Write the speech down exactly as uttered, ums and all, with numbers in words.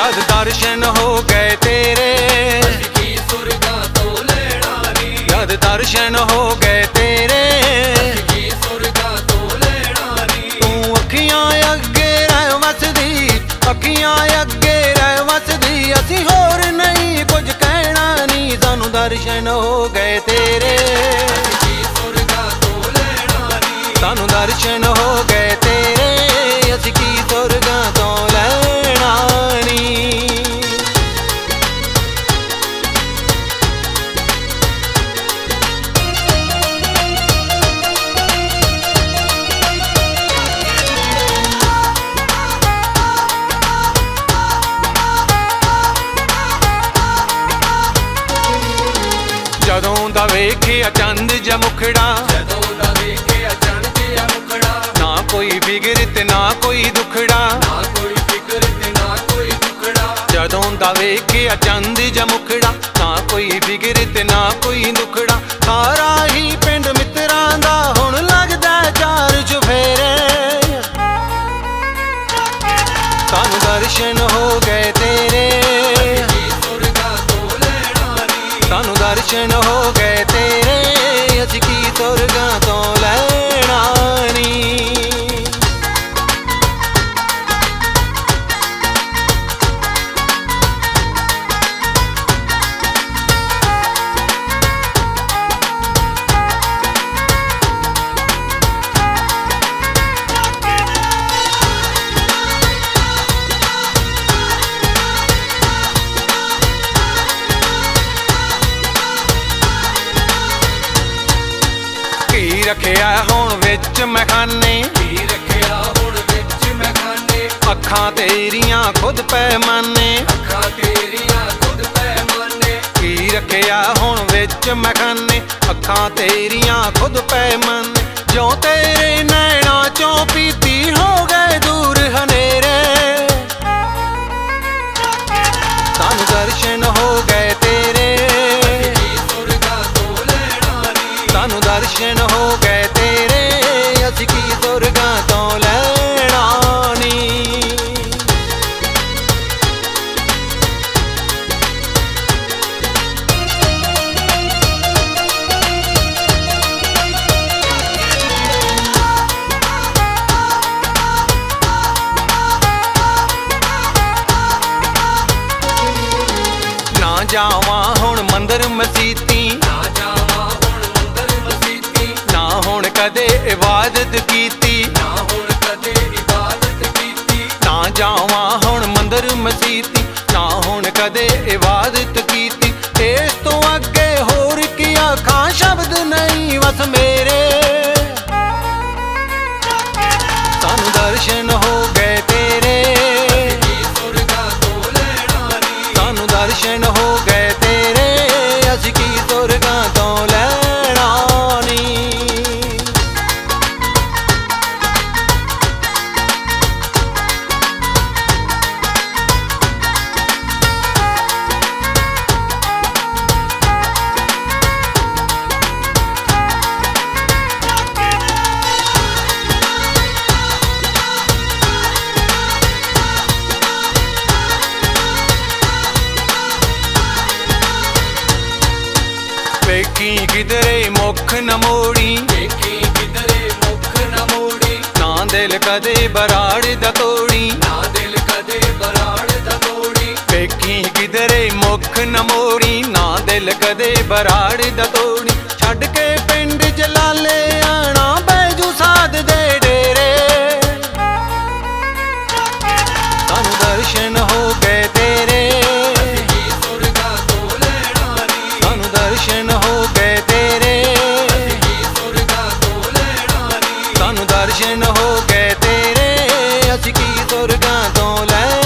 जद दर्शन हो गए तेरे की सुरगा तो लेना नी, जद दर्शन हो गए तेरे की सुरगा तो लेना नी। तू अखियां अगे रह वसदी, अखियां अगे रह वसदी, असी होर नहीं कुछ कहना नी, सानू दर्शन हो गए तेरे की सुरगा तो लेना नी, सानू दर्शन हो गए तेरे असी की सुरगा तो लेना नी। जदों दा वेखिया चंद जा मुखड़ा, जदों दा वेखिया चंद जा मुखड़ा, ना कोई फिक्र ते ना कोई दुखड़ा, ना कोई फिक्र ते ना कोई दुखड़ा। जदों दा वेखिया चंद जा मुखड़ा, ना कोई फिक्र ते ना कोई दुखड़ा, सारा ही पिंड मित्रां दा हुण लगदा चार चुफेरे, सानू दर्शन हो गए तेरे की सुरगा तो लेना नी, सानू दर्शन हो गए तेरे असी की सुरगा तो लेना नी। की रखिया हुण विच मैखाने, की रखिया हुण विच मैखाने, अखां तेरियां खुद पैमाने, अखां तेरियां खुद पैमाने। की रखिया हुण विच मैखाने, अखां तेरियां खुद पैमाने, जो तेरे नैना चों पीती हो गए दूर हनेरे, सानू दर्शन हो गए तेरे की सुरगा तो लेना नी, सानू दर्शन हो गए तेरे असी की सुरगा तो लेना नी। ना जावां हुण मंदिर मसीती, ना जावां हुण मंदिर मसीती, ना हुण कदे इबादत कीती, ना हुण कदे इबादत कीती। ना जावां हुण मंदिर मसीती, ना हुण कदे इबादत कीती, इस तो अगे होर की आखां शब्द नहीं बस मेरे, सानू दर्शन हो गए तेरे की सुरगा तो लेना नी, सानू दर्शन हो गए तेरे असी की सुरगा तो लेना नी। वेखी किधरे मुख न मोड़ी, वेखी किधरे मुख न मोड़ी, ना दिल कदे बराड़ दा तोड़ी, ना दिल कदे बराड़ दा तोड़ी। वेखी किधरे मुख न मोड़ी, ना दिल कदे बराड़ दा तोड़ी, छड़ के पिंड जलाले आना बैजू साध दे डेरे, सानू दर्शन हो गए तेरे की सुरगा तो लेना नी, सानू दर्शन हो गए तेरे की सुरगा तो लेना नी, सानू दर्शन हो गए तेरे असी की सुरगा तो ले